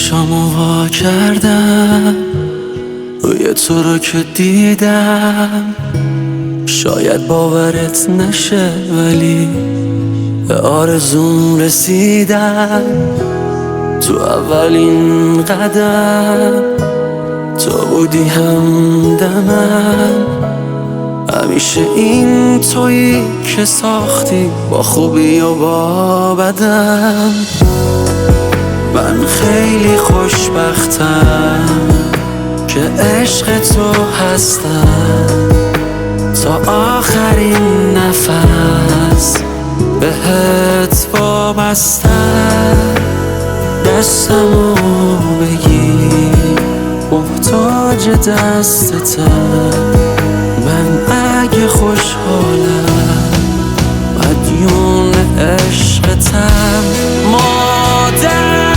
چشامو وا کردم روی تو رو که دیدم، شاید باورت نشه ولی به آرزوم رسیدم. تو اولین قدم تو بودی همدمم، همیشه این تویی که ساختی با خوبی و با بدم. من خیلی خوشبختم که عشق تو هستم، تا آخرین نفس بهت وابستم. دستمو بگیر محتاج دستتم، من اگه خوشحالم مدیون عشقتم. مادر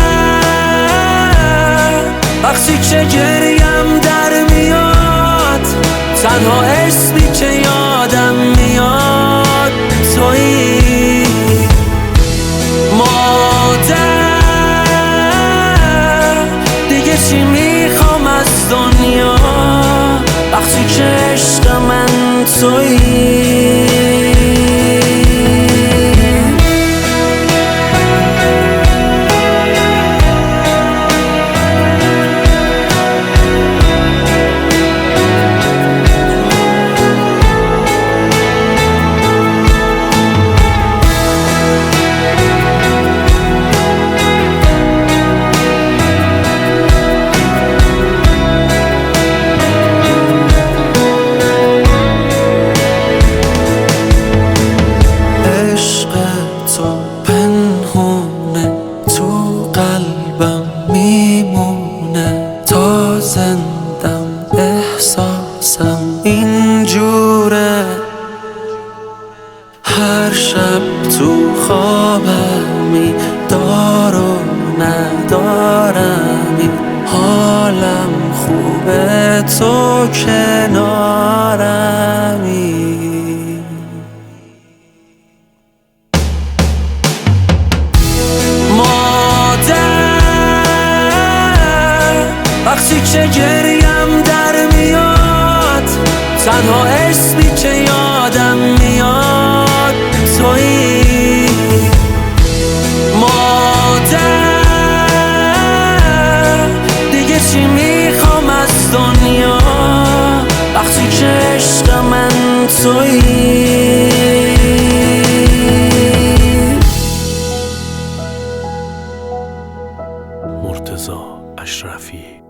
وقتی که گریم در میاد، تنها اسمی که یادم میاد تویی. مادر دیگه چی میخوام از دنیا وقتی که عشق من تویی. قلبم میمونه تا زندم، احساسم اینجوره. هر شب تو خوابمی دار و ندارمی، حالم خوبه تو کنارمی. وقتی که گریم در میاد، تنها اسمی که یادم میاد تویی. مادر دیگه چی میخوام از دنیا وقتی که عشق من تویی. مرتضی اشرفی.